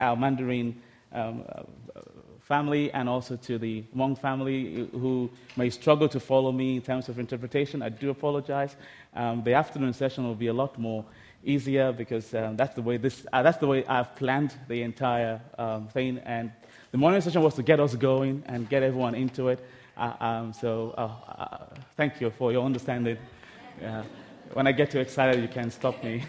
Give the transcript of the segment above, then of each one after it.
our Mandarin family and also to the Hmong family who may struggle to follow me in terms of interpretation. I do apologize. The afternoon session will be a lot more easier because that's the way I've planned the entire thing. And the morning session was to get us going and get everyone into it. Thank you for your understanding. When I get too excited, you can stop me.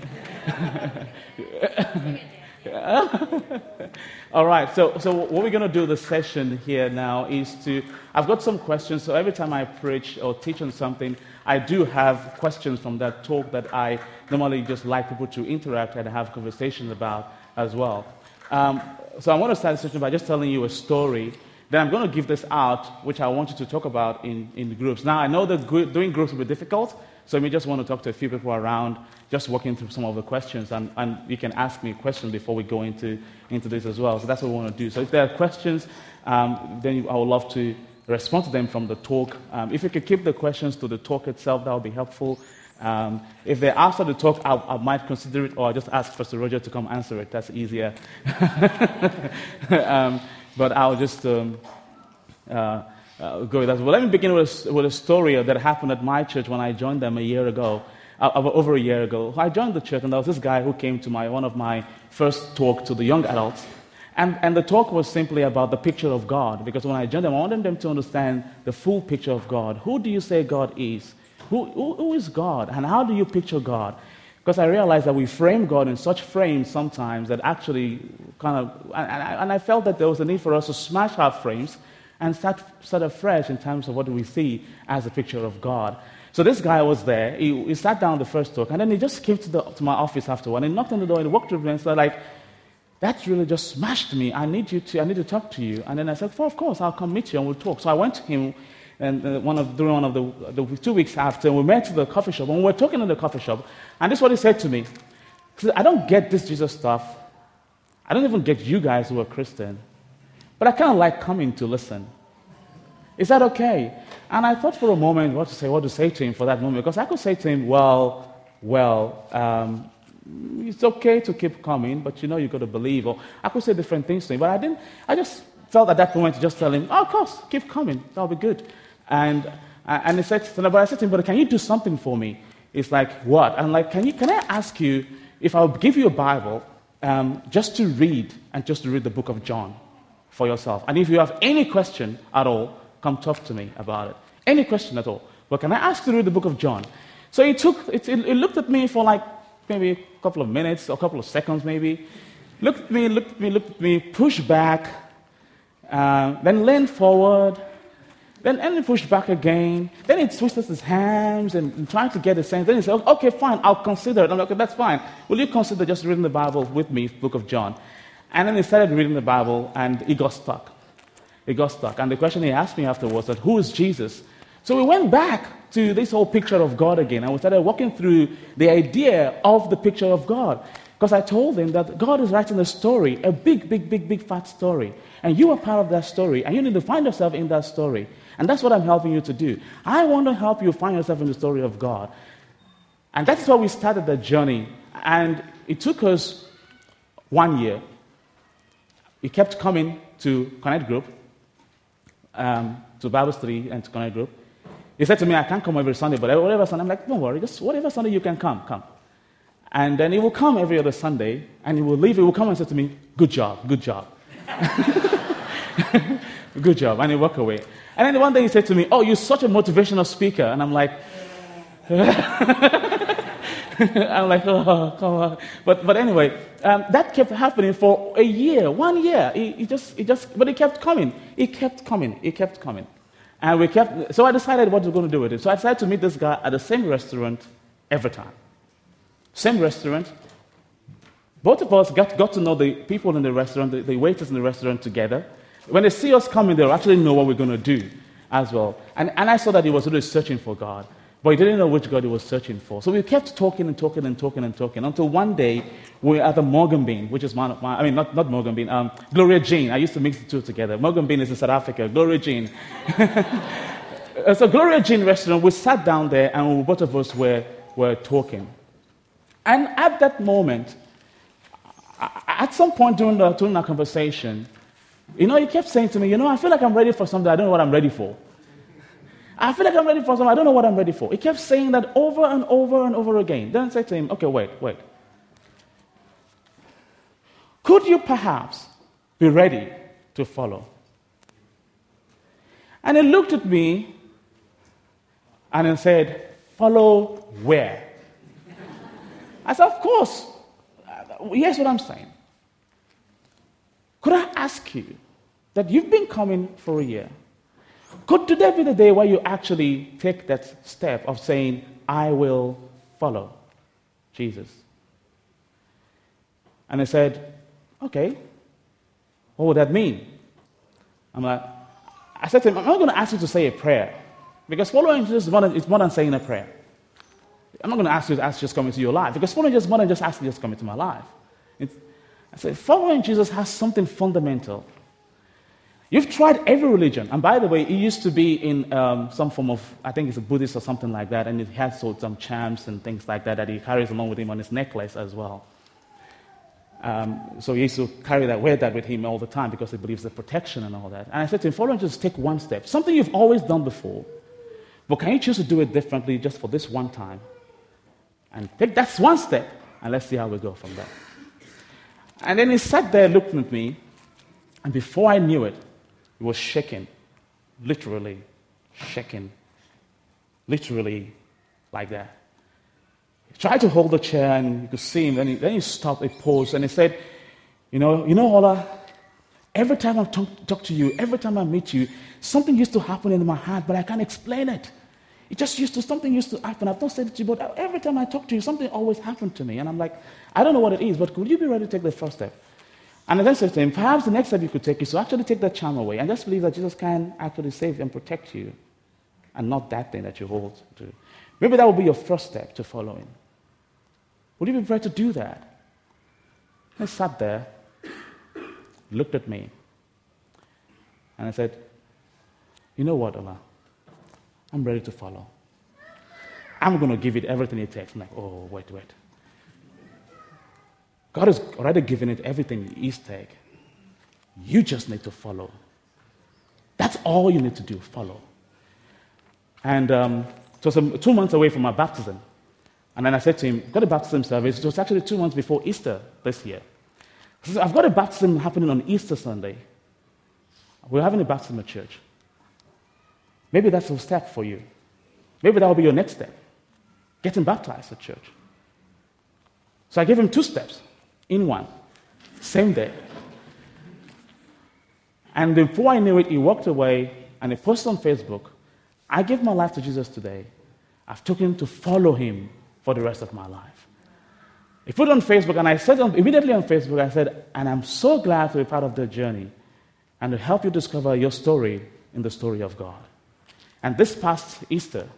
All right, so what we're going to do this session here now is I've got some questions, so every time I preach or teach on something, I do have questions from that talk that I normally just like people to interact and have conversations about as well. So I want to start the session by just telling you a story. Then I'm going to give this out, which I want you to talk about in groups. Now, I know that doing groups will be difficult, so we just want to talk to a few people around, just walking through some of the questions, and you can ask me questions before we go into this as well. So that's what we want to do. So if there are questions, then I would love to respond to them from the talk. If you could keep the questions to the talk itself, that would be helpful. If they're after the talk, I might consider it, or I'll just ask Pastor Roger to come answer it. That's easier. But I'll just go with that. Well, let me begin with a story that happened at my church when I joined them over a year ago. I joined the church, and there was this guy who came to one of my first talk to the young adults. And the talk was simply about the picture of God, because when I joined them, I wanted them to understand the full picture of God. Who do you say God is? Who is God? And how do you picture God? Because I realized that we frame God in such frames sometimes that actually and I felt that there was a need for us to smash our frames and start afresh in terms of what we see as a picture of God. So this guy was there. He sat down the first talk, and then he just came to my office afterward, and he knocked on the door, and he walked through me and said, that really just smashed me. I need to talk to you. And then I said, well, of course, I'll come meet you and we'll talk. So I went to him, and during one of the 2 weeks after, we met at the coffee shop, and we were talking in the coffee shop, and this is what he said to me. He said, I don't get this Jesus stuff. I don't even get you guys who are Christian, but I kind of like coming to listen. Is that okay? And I thought for a moment what to say to him for that moment, because I could say to him, it's okay to keep coming, but you've got to believe. Or I could say different things to him, but I didn't. I just felt at that moment to just tell him, of course, keep coming. That'll be good. And he said, but I said to him, but can you do something for me? It's like, what? I'm like, can I ask you if I'll give you a Bible just to read the book of John for yourself? And if you have any question at all, come talk to me about it. Any question at all. But can I ask you to read the book of John? So he looked at me for maybe a couple of minutes or a couple of seconds maybe. Looked at me, pushed back, then leaned forward, then pushed back again. Then he twisted his hands and tried to get a sense. Then he said, okay, fine, I'll consider it. I'm like, okay, that's fine. Will you consider just reading the Bible with me, book of John? And then he started reading the Bible, and he got stuck. And the question he asked me after was that, who is Jesus? So we went back to this whole picture of God again, and we started walking through the idea of the picture of God. Because I told him that God is writing a story, a big, fat story. And you are part of that story, and you need to find yourself in that story. And that's what I'm helping you to do. I want to help you find yourself in the story of God. And that's why we started the journey. And it took us 1 year. He kept coming to Connect Group, to Bible study and to Connect Group. He said to me, I can't come every Sunday, but whatever Sunday. I'm like, don't worry, just whatever Sunday you can come. And then he will come every other Sunday, and he will leave. He will come and say to me, good job. Good job. And he walk away. And then one day he said to me, oh, you're such a motivational speaker. And I'm like, oh, come on. But anyway, that kept happening for a year, 1 year. But it kept coming. It kept coming. And so I decided what we're going to do with it. So I decided to meet this guy at the same restaurant every time. Same restaurant. Both of us got to know the people in the restaurant, the waiters in the restaurant together. When they see us coming, they'll actually know what we're going to do as well. And I saw that he was really searching for God, but he didn't know which God he was searching for. So we kept talking until one day we were at the Morgan Bean, which is not Morgan Bean, Gloria Jean. I used to mix the two together. Morgan Bean is in South Africa, Gloria Jean. So Gloria Jean restaurant, we sat down there and both of us were talking. And at that moment, At some point during our conversation, he kept saying to me, I feel like I'm ready for something. I don't know what I'm ready for. I feel like I'm ready for something. I don't know what I'm ready for. He kept saying that over and over and over again. Then I said to him, okay, wait. Could you perhaps be ready to follow? And he looked at me and he said, follow where? I said, of course. Here's what I'm saying. Could I ask you that you've been coming for a year? Could today be the day where you actually take that step of saying, I will follow Jesus? And he said, okay, what would that mean? I said to him, I'm not going to ask you to say a prayer, because following Jesus is more than saying a prayer. I'm not going to ask you to just come into your life, because following Jesus is more than just asking you to come into my life. I said, following Jesus has something fundamental. You've tried every religion, and by the way, it used to be in some form of, I think it's a Buddhist or something like that, and it has some charms and things like that he carries along with him on his necklace as well. So he used to wear that with him all the time because he believes the protection and all that. And I said to him, following Jesus, take one step, something you've always done before, but can you choose to do it differently just for this one time? And take that one step, and let's see how we go from there. And then he sat there looking at me, and before I knew it, he was shaking, literally shaking, literally like that. He tried to hold the chair, and you could see him. Then he stopped, he paused, and he said, Ola, every time I talk to you, every time I meet you, something used to happen in my heart, but I can't explain it. Something used to happen. I've not said it to you, but every time I talk to you, something always happened to me. And I'm like, I don't know what it is, but could you be ready to take the first step? And then I said to him, perhaps the next step you could take is to actually take that charm away and just believe that Jesus can actually save and protect you, and not that thing that you hold to. Maybe that will be your first step to following. Would you be prepared to do that? He sat there, looked at me, and I said, you know what, Ola? I'm ready to follow. I'm going to give it everything it takes. I'm like, oh, wait. God has already given it everything it takes. You just need to follow. That's all you need to do, follow. And it was 2 months away from my baptism. And then I said to him, I've got a baptism service. It was actually 2 months before Easter this year. I said, I've got a baptism happening on Easter Sunday. We're having a baptism at church. Maybe that's a step for you. Maybe that will be your next step. Getting baptized at church. So I gave him 2 steps in one, same day. And before I knew it, he walked away and he posted on Facebook, I gave my life to Jesus today. I've taken to follow him for the rest of my life. He put it on Facebook, and I said immediately on Facebook, I said, and I'm so glad to be part of the journey and to help you discover your story in the story of God. And this past Easter,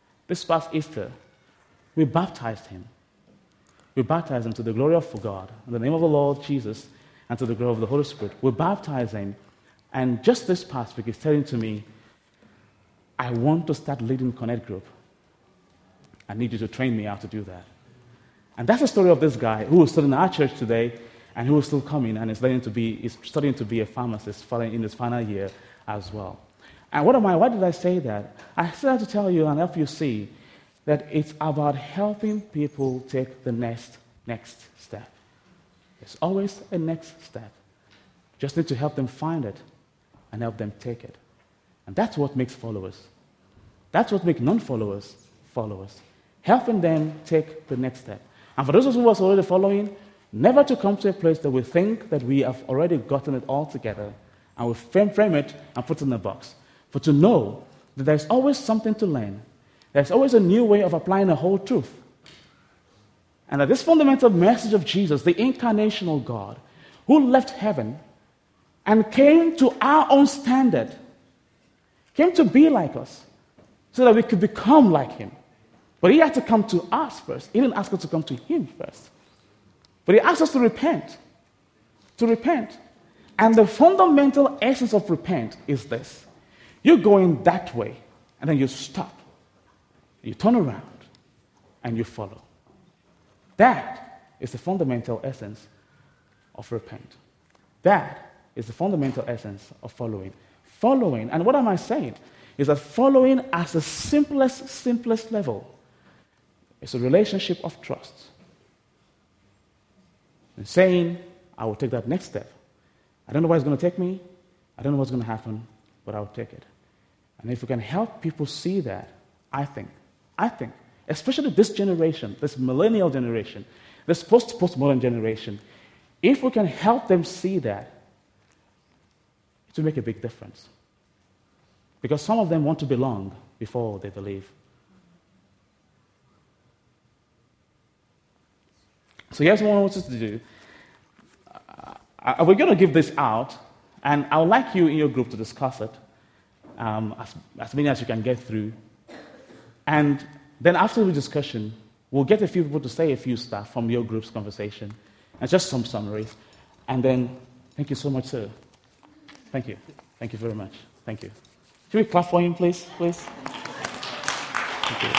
we baptized him. We baptized him to the glory of God, in the name of the Lord Jesus, and to the glory of the Holy Spirit. We baptized him, and just this past week, he's telling to me, I want to start leading Connect Group. I need you to train me how to do that. And that's the story of this guy who is still in our church today, and who is still coming, and is studying to be a pharmacist in his final year as well. And why did I say that? I said that to tell you and help you see that it's about helping people take the next step. There's always a next step. Just need to help them find it and help them take it. And that's what makes followers. That's what makes non-followers followers. Helping them take the next step. And for those of us who are already following, never to come to a place that we think that we have already gotten it all together and we frame it and put it in a box. But to know that there's always something to learn. There's always a new way of applying the whole truth. And that this fundamental message of Jesus, the incarnational God, who left heaven and came to our own standard, came to be like us, so that we could become like him. But he had to come to us first. He didn't ask us to come to him first. But he asked us to repent. To repent. And the fundamental essence of repent is this. You're going that way, and then you stop. You turn around, and you follow. That is the fundamental essence of repent. That is the fundamental essence of following. Following, and what am I saying? Is that following at the simplest level is a relationship of trust. And saying, I will take that next step. I don't know where it's going to take me. I don't know what's going to happen, but I'll take it. And if we can help people see that, I think, especially this generation, this millennial generation, this postmodern generation, if we can help them see that, it will make a big difference. Because some of them want to belong before they believe. So here's what I want us to do. We're going to give this out, and I would like you in your group to discuss it, as many as you can get through. And then after the discussion, we'll get a few people to say a few stuff from your group's conversation, and just some summaries. And then, thank you so much, sir. Thank you. Thank you very much. Thank you. Should we clap for him, please? Please. Thank you.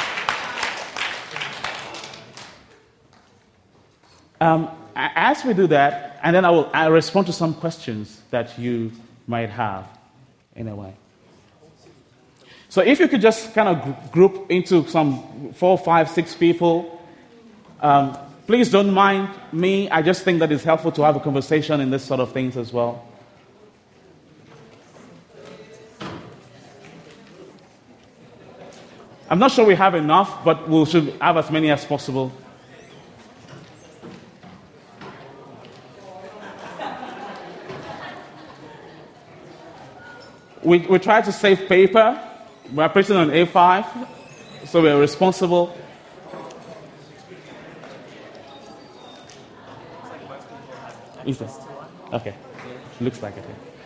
As we do that, and then I'll respond to some questions that you might have in a way. So if you could just kind of group into some 4, 5, 6 people, please don't mind me. I just think that it's helpful to have a conversation in this sort of things as well. I'm not sure we have enough, but we should have as many as possible. We try to save paper. We're printing on A5, so we're responsible. Is this? Okay. Looks like it.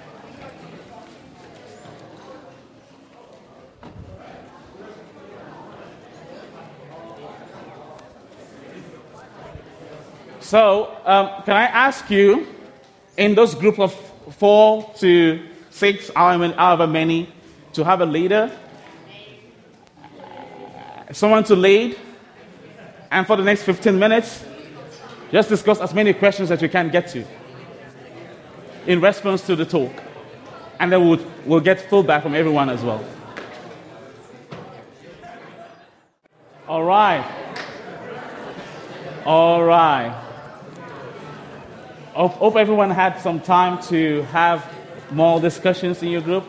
So, can I ask you, in those group of 4 to 6, however many, to have a leader, someone to lead, and for the next 15 minutes, just discuss as many questions as you can get to in response to the talk. And then we'll get feedback from everyone as well. All right. Hope everyone had some time to have more discussions in your group.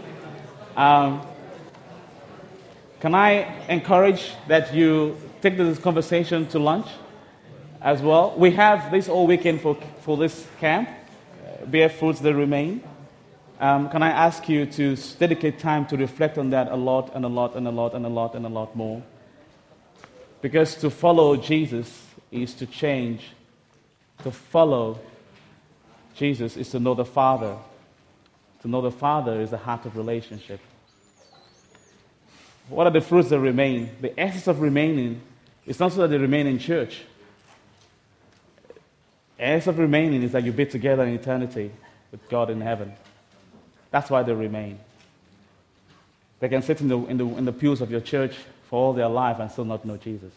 Can I encourage that you take this conversation to lunch as well? We have this all weekend for this camp, Bear Fruits That Remain. Can I ask you to dedicate time to reflect on that a lot more? Because to follow Jesus is to change. To follow Jesus is to know the Father. To know the Father is the heart of relationship. What are the fruits that remain? The essence of remaining is not so that they remain in church. The essence of remaining is that you be together in eternity with God in heaven. That's why they remain. They can sit in the pews of your church for all their life and still not know Jesus.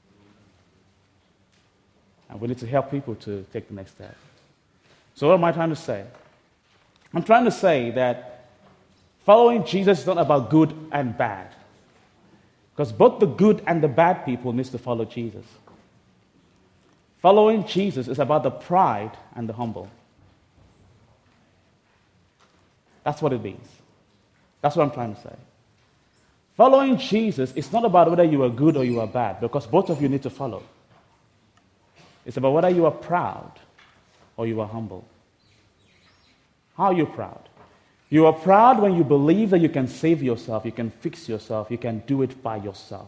And we need to help people to take the next step. So what am I trying to say? I'm trying to say that following Jesus is not about good and bad. Because both the good and the bad people need to follow Jesus. Following Jesus is about the pride and the humble. That's what it means. That's what I'm trying to say. Following Jesus is not about whether you are good or you are bad, because both of you need to follow. It's about whether you are proud or you are humble. How are you proud? You are proud when you believe that you can save yourself, you can fix yourself, you can do it by yourself.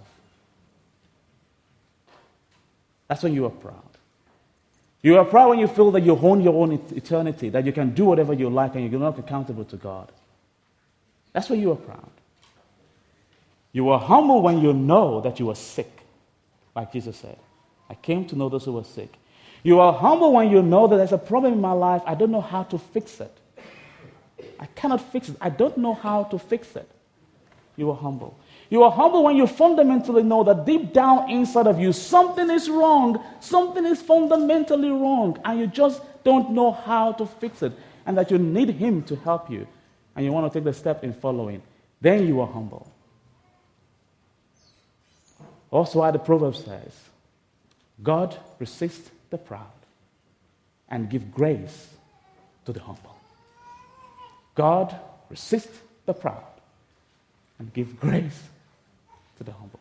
That's when you are proud. You are proud when you feel that you own your own eternity, that you can do whatever you like and you're not accountable to God. That's when you are proud. You are humble when you know that you are sick, like Jesus said. I came to know those who were sick. You are humble when you know that there's a problem in my life. I don't know how to fix it. I cannot fix it. I don't know how to fix it. You are humble. You are humble when you fundamentally know that deep down inside of you, something is wrong. Something is fundamentally wrong. And you just don't know how to fix it and that you need him to help you and you want to take the step in following, then you are humble. Also, why the proverb says, God resists the proud and give grace to the humble. God resists the proud and give grace to the humble.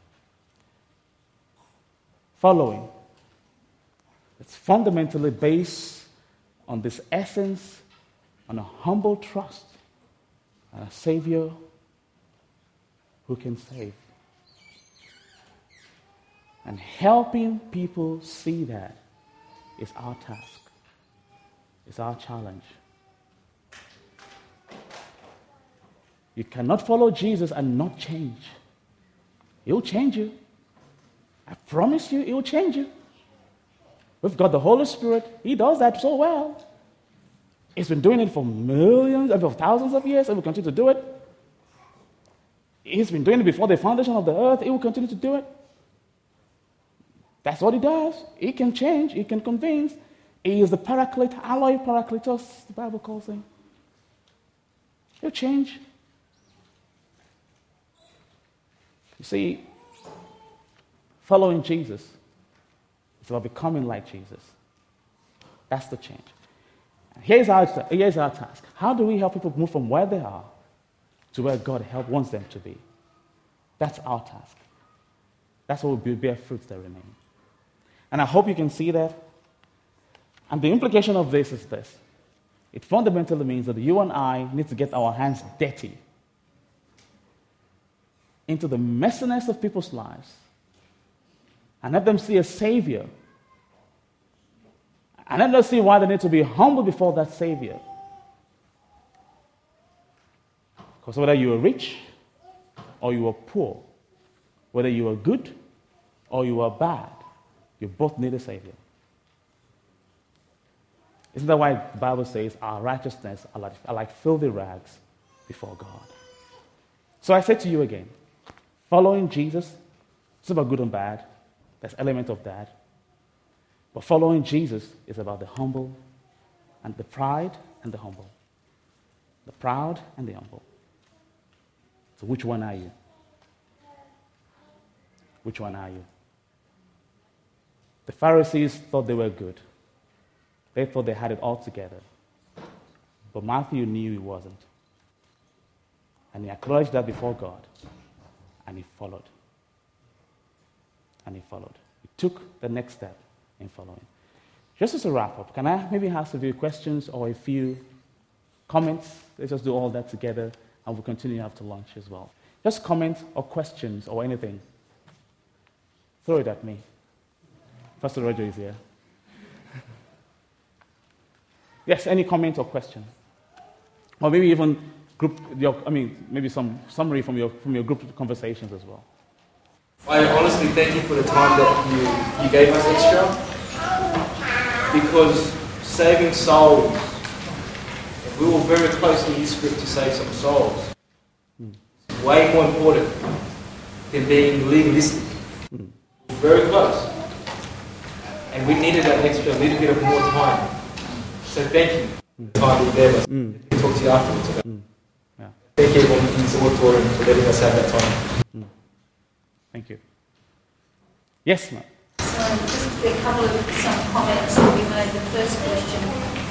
Following, it's fundamentally based on this essence, on a humble trust, and a Savior who can save. And helping people see that is our task. It's our challenge. You cannot follow Jesus and not change. He'll change you. I promise you, he'll change you. We've got the Holy Spirit. He does that so well. He's been doing it for millions, for thousands of years, and will continue to do it. He's been doing it before the foundation of the earth. He will continue to do it. That's what he does. He can change. He can convince. He is the paraclete, alloy parakletos, the Bible calls him. He'll change. You see, following Jesus is about becoming like Jesus. That's the change. Here's our task. How do we help people move from where they are to where God wants them to be? That's our task. That's what will bear fruits that remain. And I hope you can see that. And the implication of this is this. It fundamentally means that you and I need to get our hands dirty into the messiness of people's lives and let them see a Savior. And let them see why they need to be humble before that Savior. Because whether you are rich or you are poor, whether you are good or you are bad, you both need a Savior. Isn't that why the Bible says our righteousness are like filthy rags before God? So I say to you again, following Jesus, it's about good and bad. There's element of that. But following Jesus is about the humble and the pride and the humble. The proud and the humble. So which one are you? Which one are you? The Pharisees thought they were good. They thought they had it all together. But Matthew knew he wasn't. And he acknowledged that before God. And he followed. And he followed. He took the next step in following. Just as a wrap up, can I maybe ask a few questions or a few comments? Let's just do all that together and we'll continue after lunch as well. Just comments or questions or anything. Throw it at me. Pastor Roger is here. Yes, any comment or question? Or maybe even maybe some summary from your group conversations as well. I honestly thank you for the time that you gave us extra, because saving souls, we were very close in this group to save some souls. It's way more important than being legalistic. Very close. And we needed that extra little bit of more time. So thank you for the time you gave us. We'll talk to you afterwards about it. Yeah. Thank you everyone in the auditorium for letting us have that time. Thank you. Yes, ma'am. So just a couple of some comments that we made. The first question,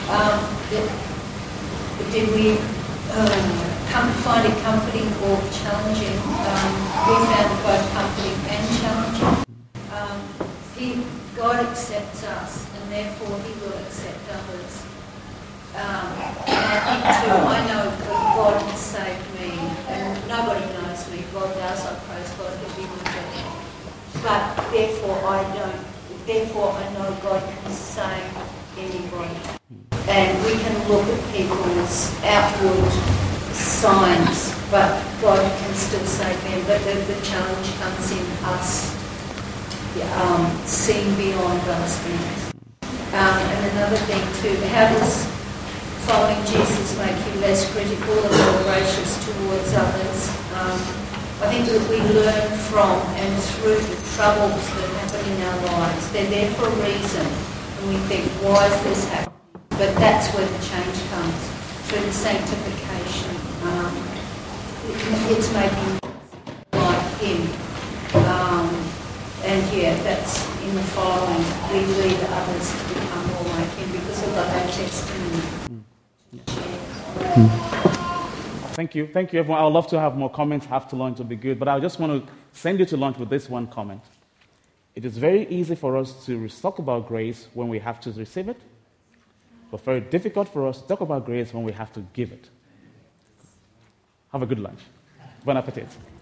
did we find it comforting or challenging? We found both comforting and challenging. God accepts us, and therefore he will accept others. And I think too, I know that God has saved me, and nobody knows me. God does, I praise God, he'll be with me. But therefore I know God can save anybody. And we can look at people's outward signs, but God can still save them. But the challenge comes in us seeing beyond those things. And another thing too, how does following Jesus make you less critical and more gracious towards others? I think that we learn from and through the troubles that happen in our lives. They're there for a reason. And we think, why is this happening? But that's where the change comes, through the sanctification. It's making like him. And yeah, that's in the following. We lead others to become more like him because we've got that testimony to share. Thank you, everyone. I would love to have more comments. After lunch will be good, but I just want to send you to lunch with this one comment. It is very easy for us to talk about grace when we have to receive it, but very difficult for us to talk about grace when we have to give it. Have a good lunch. Bon appetit.